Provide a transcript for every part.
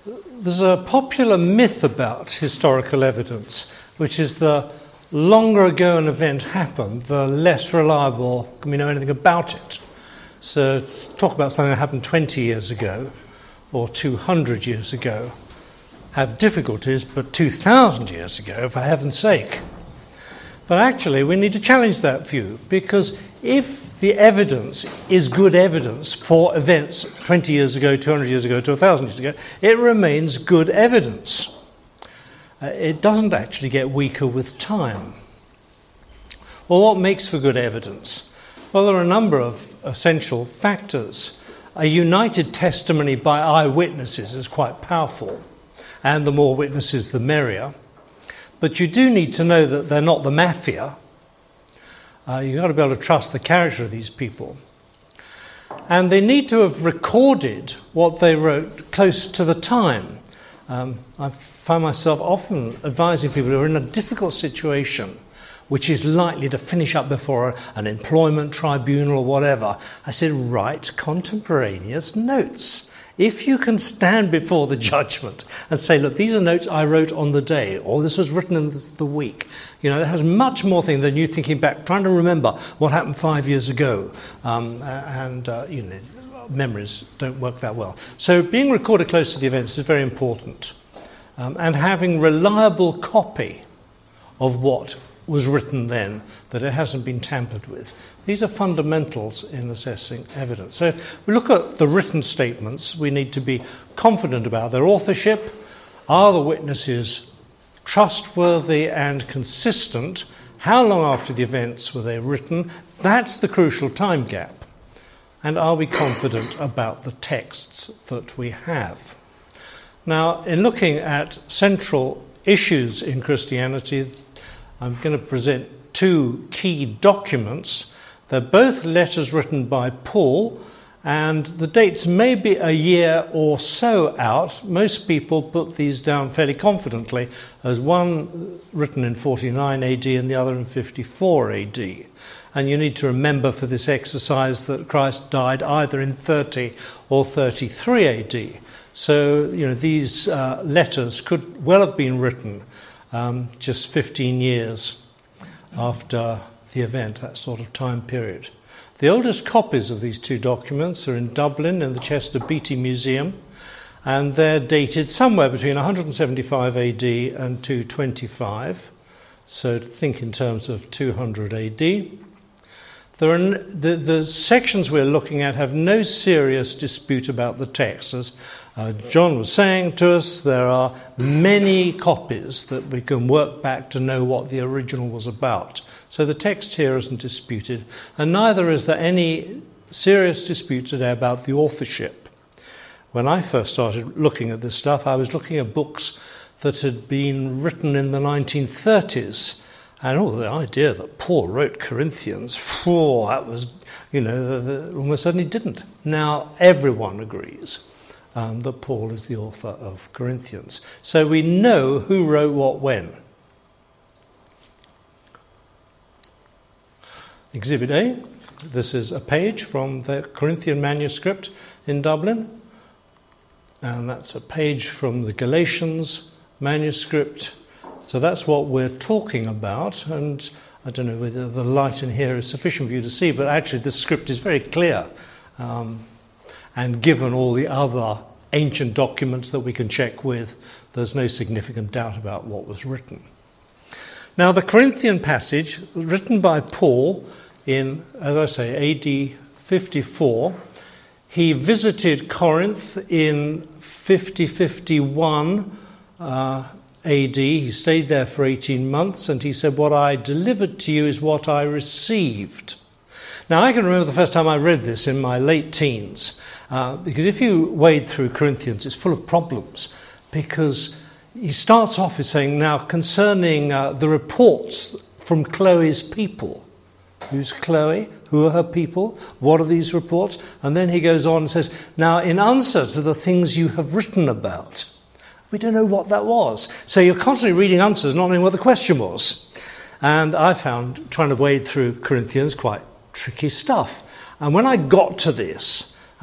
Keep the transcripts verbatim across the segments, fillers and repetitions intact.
there's a popular myth about historical evidence, which is the longer ago an event happened, the less reliable can we know anything about it. So to talk about something that happened twenty years ago or two hundred years ago have difficulties, but two thousand years ago, for heaven's sake. But actually, we need to challenge that view, because if the evidence is good evidence for events twenty years ago, two hundred years ago, to one thousand years ago, it remains good evidence. Uh, it doesn't actually get weaker with time. Well, what makes for good evidence? Well, there are a number of essential factors. A united testimony by eyewitnesses is quite powerful, and the more witnesses, the merrier. But you do need to know that they're not the mafia. Uh, you've got to be able to trust the character of these people. And they need to have recorded what they wrote close to the time. Um, I find myself often advising people who are in a difficult situation, which is likely to finish up before an employment tribunal or whatever. I said, write contemporaneous notes. If you can stand before the judgment and say, look, these are notes I wrote on the day, or this was written in the week, you know, it has much more thing than you thinking back, trying to remember what happened five years ago. Um, and, uh, you know, memories don't work that well. So being recorded close to the events is very important. Um, and having reliable copy of what was written then, that it hasn't been tampered with. These are fundamentals in assessing evidence. So if we look at the written statements, we need to be confident about their authorship. Are the witnesses trustworthy and consistent? How long after the events were they written? That's the crucial time gap. And are we confident about the texts that we have? Now, in looking at central issues in Christianity, I'm going to present two key documents. They're both letters written by Paul, and the dates may be a year or so out. Most people put these down fairly confidently as one written in forty-nine A D and the other in fifty-four A D. And you need to remember for this exercise that Christ died either in thirty or thirty-three A D. So, you know, these uh, letters could well have been written um, just fifteen years after the event, that sort of time period. The oldest copies of these two documents are in Dublin in the Chester Beatty Museum, and they're dated somewhere between one seventy-five A D and two twenty-five, so think in terms of two hundred A D. There are n- the, the sections we're looking at have no serious dispute about the text. As uh, John was saying to us, there are many copies that we can work back to know what the original was about. So the text here isn't disputed, and neither is there any serious dispute today about the authorship. When I first started looking at this stuff, I was looking at books that had been written in the nineteen thirties. And all oh, the idea that Paul wrote Corinthians, oh, that was, you know, the, the, almost certainly didn't. Now everyone agrees um, that Paul is the author of Corinthians. So we know who wrote what when. Exhibit A, this is a page from the Corinthian manuscript in Dublin. And that's a page from the Galatians manuscript. So that's what we're talking about, and I don't know whether the light in here is sufficient for you to see, but actually the script is very clear. Um, and given all the other ancient documents that we can check with, there's no significant doubt about what was written. Now, the Corinthian passage, written by Paul in, as I say, A D fifty-four, he visited Corinth in fifty fifty-one uh, A D. He stayed there for eighteen months, and he said, what I delivered to you is what I received. Now, I can remember the first time I read this in my late teens, uh, because if you wade through Corinthians, it's full of problems, because he starts off with saying, now, concerning uh, the reports from Chloe's people. Who's Chloe? Who are her people? What are these reports? And then he goes on and says, now, in answer to the things you have written about. We don't know what that was. So you're constantly reading answers, not knowing what the question was. And I found trying to wade through Corinthians quite tricky stuff. And when I got to this,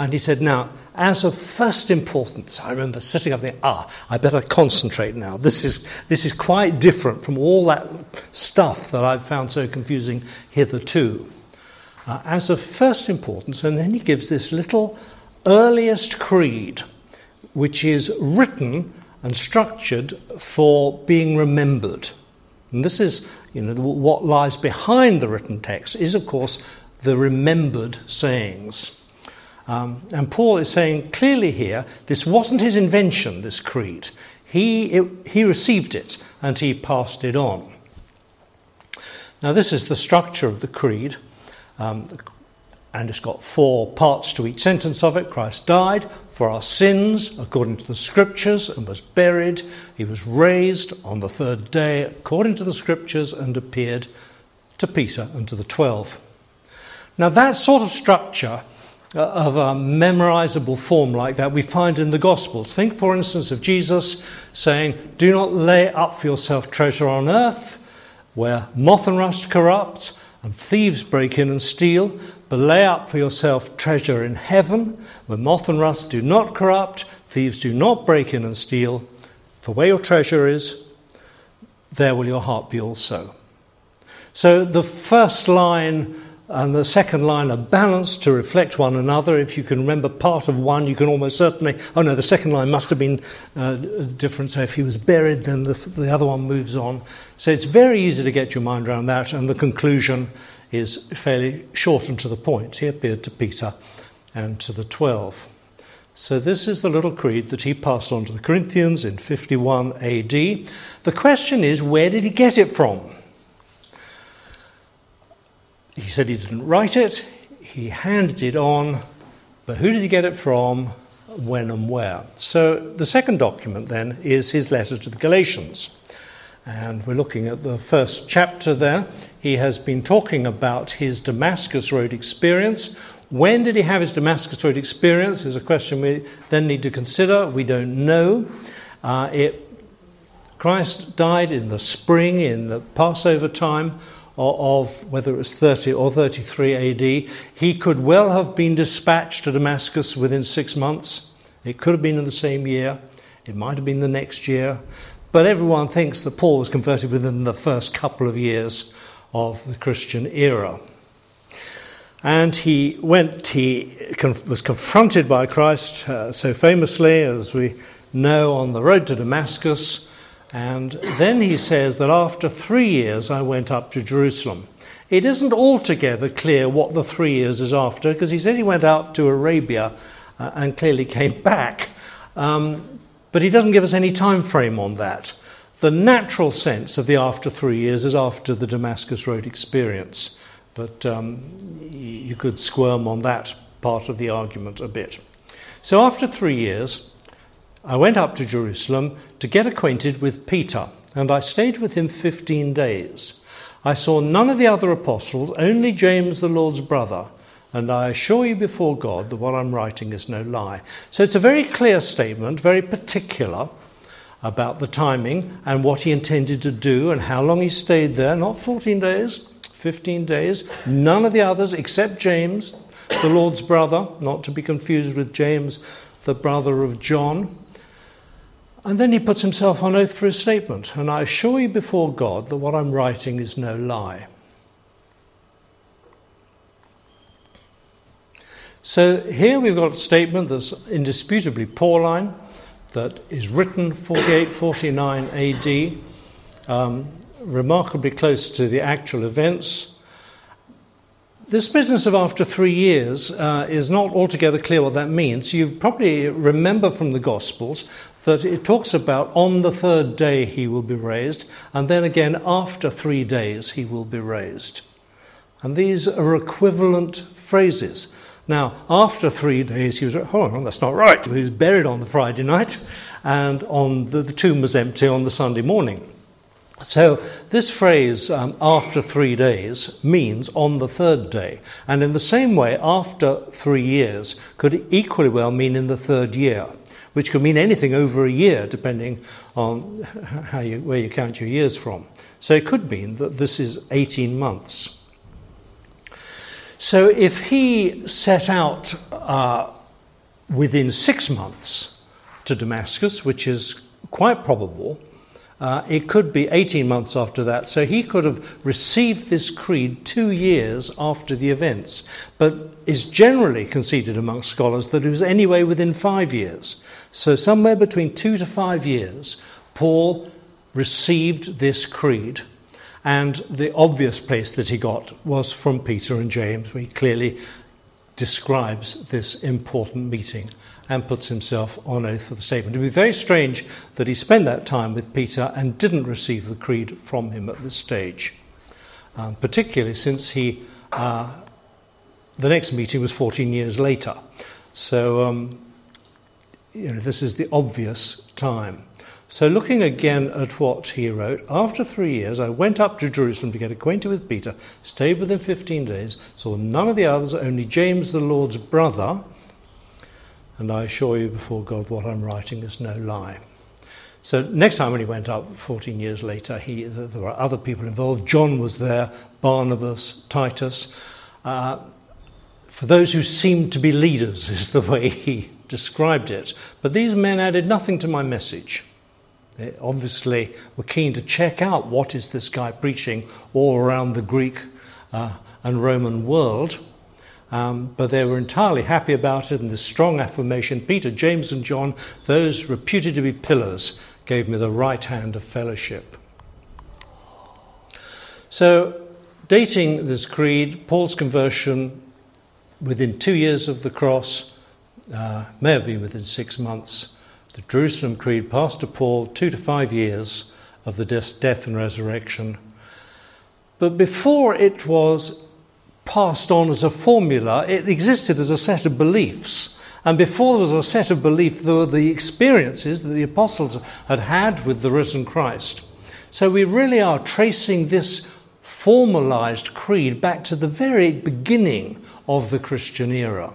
And he said, now, as of first importance, I remember sitting up there, ah, I better concentrate now. This is this is quite different from all that stuff that I've found so confusing hitherto. Uh, as of first importance, and then he gives this little earliest creed, which is written and structured for being remembered. And this is, you know, what lies behind the written text is, of course, the remembered sayings. Um, and Paul is saying clearly here, this wasn't his invention, this creed. He, it, he received it and he passed it on. Now this is the structure of the creed, um, and it's got four parts to each sentence of it. Christ died for our sins according to the Scriptures and was buried. He was raised on the third day according to the Scriptures and appeared to Peter and to the twelve. Now that sort of structure of a memorizable form like that we find in the Gospels. Think, for instance, of Jesus saying, do not lay up for yourself treasure on earth, where moth and rust corrupt and thieves break in and steal, but lay up for yourself treasure in heaven, where moth and rust do not corrupt, thieves do not break in and steal. For where your treasure is, there will your heart be also. So the first line and the second line are balanced to reflect one another. If you can remember part of one, you can almost certainly... Oh no, the second line must have been uh, different. So if he was buried, then the, the other one moves on. So it's very easy to get your mind around that. And the conclusion is fairly short and to the point. He appeared to Peter and to the twelve. So this is the little creed that he passed on to the Corinthians in fifty-one A D. The question is, where did he get it from? He said he didn't write it, he handed it on, but who did he get it from, when and where? So the second document then is his letter to the Galatians. And we're looking at the first chapter there. He has been talking about his Damascus Road experience. When did he have his Damascus Road experience is a question we then need to consider. We don't know. Uh, it, Christ died in the spring, in the Passover time, of whether it was thirty or thirty-three A D. He could well have been dispatched to Damascus within six months. It could have been in the same year. It might have been the next year. But everyone thinks that Paul was converted within the first couple of years of the Christian era. And he went, he was confronted by Christ uh, so famously, as we know, on the road to Damascus. And then he says that after three years I went up to Jerusalem. It isn't altogether clear what the three years is after, because he said he went out to Arabia uh, and clearly came back. Um, but he doesn't give us any time frame on that. The natural sense of the after three years is after the Damascus Road experience. But um, you could squirm on that part of the argument a bit. So after three years, I went up to Jerusalem to get acquainted with Peter, and I stayed with him fifteen days. I saw none of the other apostles, only James, the Lord's brother, and I assure you before God that what I'm writing is no lie. So it's a very clear statement, very particular about the timing and what he intended to do and how long he stayed there. Not fourteen days, fifteen days. None of the others except James, the Lord's brother, not to be confused with James, the brother of John. And then he puts himself on oath for his statement. And I assure you before God that what I'm writing is no lie. So here we've got a statement that's indisputably Pauline, that is written forty-eight forty-nine A D, um, remarkably close to the actual events. This business of after three years uh, is not altogether clear what that means. You probably remember from the Gospels that it talks about on the third day he will be raised, and then again after three days he will be raised. And these are equivalent phrases. Now, after three days he was, hold on, that's not right. He was buried on the Friday night, and on the, the tomb was empty on the Sunday morning. So this phrase, um, after three days, means on the third day. And in the same way, after three years could equally well mean in the third year, which could mean anything over a year, depending on how you, where you count your years from. So it could mean that this is eighteen months. So if he set out uh, within six months to Damascus, which is quite probable. Uh, it could be eighteen months after that, so he could have received this creed two years after the events, but is generally conceded amongst scholars that it was anyway within five years. So somewhere between two to five years, Paul received this creed, and the obvious place that he got was from Peter and James, where he clearly describes this important meeting and puts himself on oath for the statement. It would be very strange that he spent that time with Peter and didn't receive the creed from him at this stage, um, particularly since he, uh, the next meeting was fourteen years later. So, um, you know, this is the obvious time. So looking again at what he wrote, after three years I went up to Jerusalem to get acquainted with Peter, stayed with him fifteen days, saw none of the others, only James the Lord's brother, and I assure you before God what I'm writing is no lie. So next time when he went up, fourteen years later, he, there were other people involved. John was there, Barnabas, Titus. Uh, for those who seemed to be leaders is the way he described it. But these men added nothing to my message. They obviously were keen to check out what is this guy preaching all around the Greek uh, and Roman world. Um, but they were entirely happy about it, and this strong affirmation, Peter, James and John, those reputed to be pillars, gave me the right hand of fellowship. So, dating this creed, Paul's conversion within two years of the cross, uh, may have been within six months. The Jerusalem Creed passed to Paul two to five years of the death and resurrection. But before it was passed on as a formula, it existed as a set of beliefs. And before there was a set of beliefs, there were the experiences that the apostles had had with the risen Christ. So we really are tracing this formalized creed back to the very beginning of the Christian era.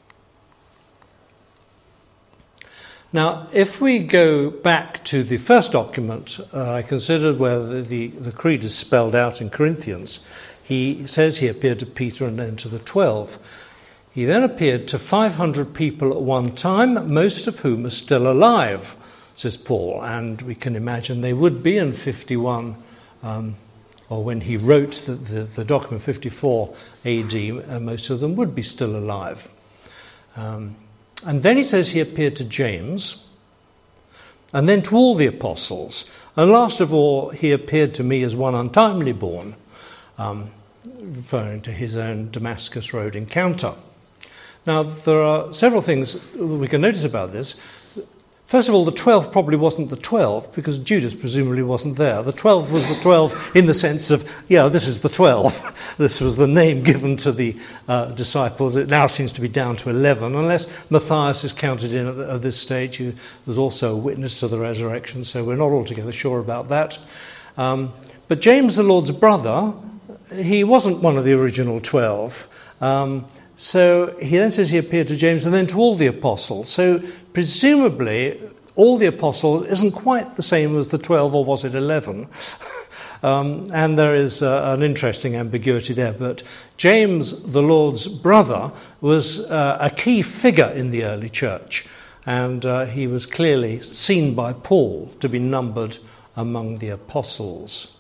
Now, if we go back to the first document uh, I considered, where the, the, the creed is spelled out in Corinthians, he says he appeared to Peter and then to the twelve. He then appeared to five hundred people at one time, most of whom are still alive, says Paul. And we can imagine they would be in fifty-one, um, or when he wrote the, the, the document fifty-four A D, uh, most of them would be still alive. Um, and then he says he appeared to James, and then to all the apostles. And last of all, he appeared to me as one untimely born, um, referring to his own Damascus Road encounter. Now, there are several things we can notice about this. First of all, the twelve probably wasn't the twelve, because Judas presumably wasn't there. The twelve was the twelve in the sense of, yeah, this is the twelve. This was the name given to the uh, disciples. It now seems to be down to eleven, unless Matthias is counted in at, the, at this stage, who was also a witness to the resurrection, so we're not altogether sure about that. Um, but James, the Lord's brother, he wasn't one of the original twelve. Um, So he then says he appeared to James and then to all the apostles. So presumably all the apostles isn't quite the same as the twelve, or was it eleven? um, and there is uh, an interesting ambiguity there. But James, the Lord's brother, was uh, a key figure in the early church. And uh, he was clearly seen by Paul to be numbered among the apostles.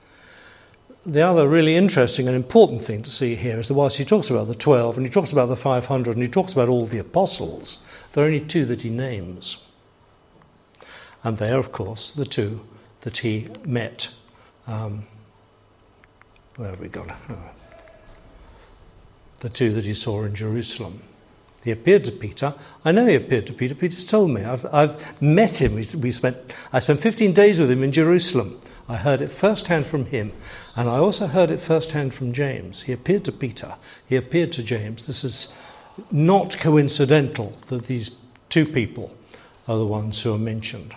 The other really interesting and important thing to see here is that whilst he talks about the twelve and he talks about the five hundred and he talks about all the apostles, there are only two that he names. And they are, of course, the two that he met. Um, where have we got? Oh. The two that he saw in Jerusalem. He appeared to Peter. I know he appeared to Peter. Peter's told me. I've, I've met him. We, we spent. I spent fifteen days with him in Jerusalem. I heard it firsthand from him, and I also heard it firsthand from James. He appeared to Peter. He appeared to James. This is not coincidental that these two people are the ones who are mentioned.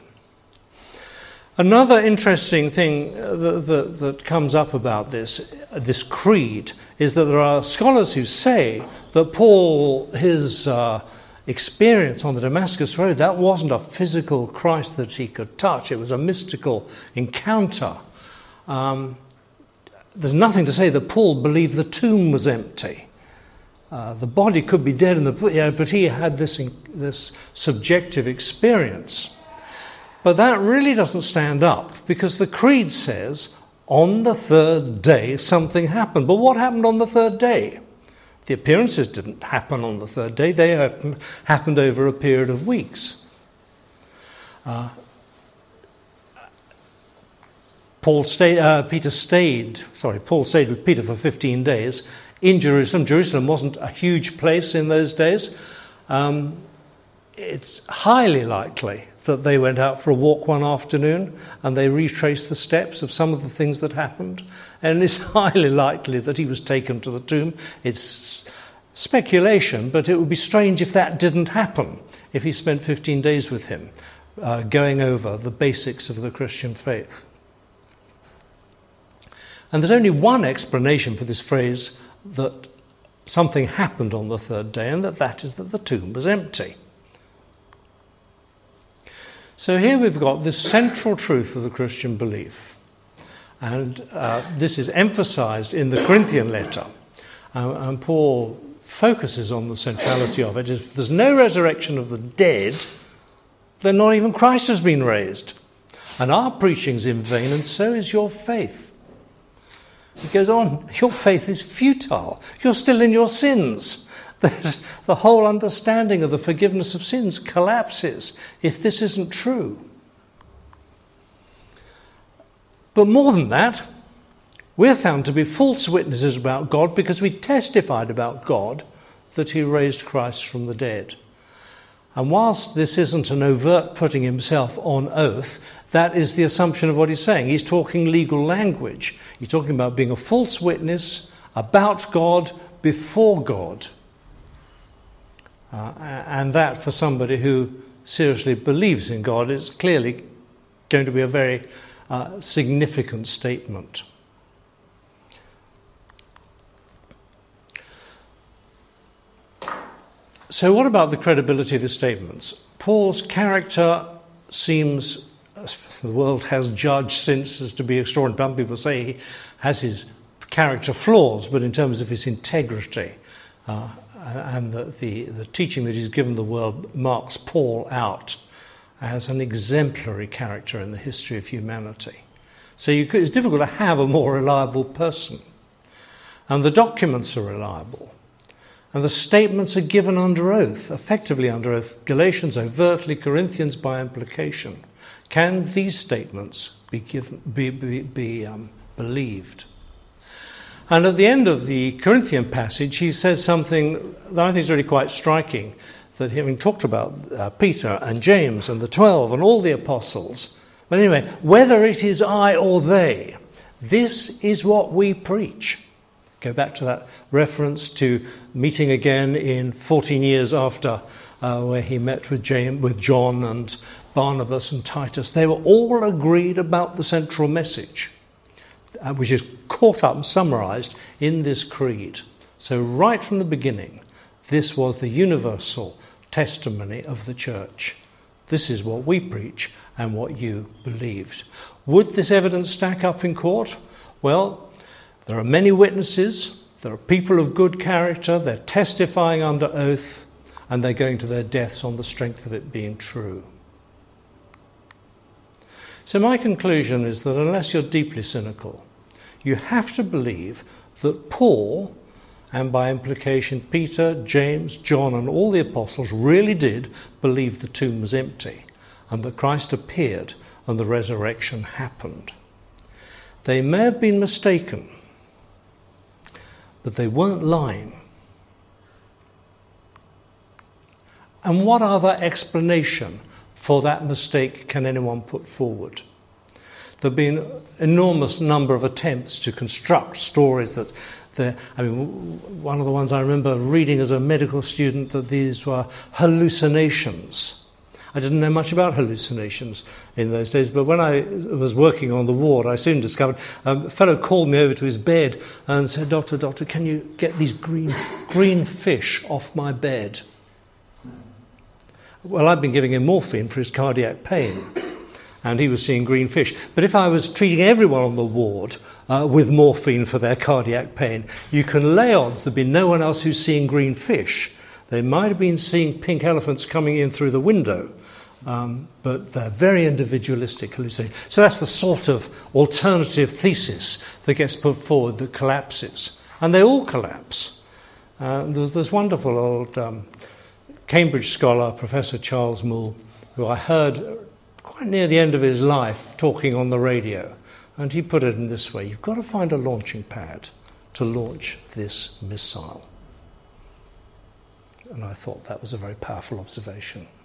Another interesting thing that, that, that comes up about this, this creed, is that there are scholars who say that Paul, his uh, experience on the Damascus Road, that wasn't a physical Christ that he could touch. It was a mystical encounter. Um, there's nothing to say that Paul believed the tomb was empty. uh, the body could be dead, in the, you know, but he had this, this subjective experience. But that really doesn't stand up, because the Creed says, on the third day something happened. But what happened on the third day? The appearances didn't happen on the third day. They happened over a period of weeks. Uh, Paul stayed, uh, Peter stayed, sorry, Paul stayed with Peter for fifteen days in Jerusalem. Jerusalem wasn't a huge place in those days. Um, it's highly likely that they went out for a walk one afternoon and they retraced the steps of some of the things that happened. And it's highly likely that he was taken to the tomb. It's speculation, but it would be strange if that didn't happen, if he spent fifteen days with him, uh, going over the basics of the Christian faith. And there's only one explanation for this phrase that something happened on the third day, and that that is that the tomb was empty. So here we've got this central truth of the Christian belief. And uh, this is emphasized in the Corinthian letter. Uh, and Paul focuses on the centrality of it. If there's no resurrection of the dead, then not even Christ has been raised. And our preaching's in vain, and so is your faith. He goes on, your faith is futile. You're still in your sins. There's, the whole understanding of the forgiveness of sins collapses if this isn't true. But more than that, we're found to be false witnesses about God because we testified about God that he raised Christ from the dead. And whilst this isn't an overt putting himself on oath, that is the assumption of what he's saying. He's talking legal language. He's talking about being a false witness about God before God. Uh, and that, for somebody who seriously believes in God, is clearly going to be a very uh, significant statement. So what about the credibility of his statements? Paul's character seems, the world has judged since, as to be extraordinary. Some people say he has his character flaws, but in terms of his integrity uh, and the, the, the teaching that he's given the world marks Paul out as an exemplary character in the history of humanity. So you could, it's difficult to have a more reliable person. And the documents are reliable. And the statements are given under oath, effectively under oath. Galatians overtly, Corinthians by implication. Can these statements be given, be, be, be um, believed? And at the end of the Corinthian passage, he says something that I think is really quite striking, that having talked about uh, Peter and James and the twelve and all the apostles, but anyway, whether it is I or they, this is what we preach. Go back to that reference to meeting again in fourteen years after, uh, where he met with James, with John and Barnabas and Titus. They were all agreed about the central message, uh, which is caught up and summarized in this creed. So right from the beginning, this was the universal testimony of the church. This is what we preach and what you believed. Would this evidence stack up in court? Well, there are many witnesses, there are people of good character, they're testifying under oath, and they're going to their deaths on the strength of it being true. So my conclusion is that unless you're deeply cynical, you have to believe that Paul, and by implication Peter, James, John, and all the apostles really did believe the tomb was empty, and that Christ appeared and the resurrection happened. They may have been mistaken, but they weren't lying. And what other explanation for that mistake can anyone put forward? There have been an enormous number of attempts to construct stories that, I mean, one of the ones I remember reading as a medical student, that these were hallucinations. I didn't know much about hallucinations in those days, but when I was working on the ward, I soon discovered um, a fellow called me over to his bed and said, Doctor, doctor, can you get these green, green fish off my bed? Well, I'd been giving him morphine for his cardiac pain. and he was seeing green fish. But if I was treating everyone on the ward uh, with morphine for their cardiac pain, you can lay odds there'd be no one else who's seeing green fish. They might have been seeing pink elephants coming in through the window, um, but they're very individualistic hallucinations. So that's the sort of alternative thesis that gets put forward that collapses. And they all collapse. Uh, there's this wonderful old um, Cambridge scholar, Professor Charles Moule, who I heard quite near the end of his life talking on the radio. And he put it in this way: you've got to find a launching pad to launch this missile. And I thought that was a very powerful observation.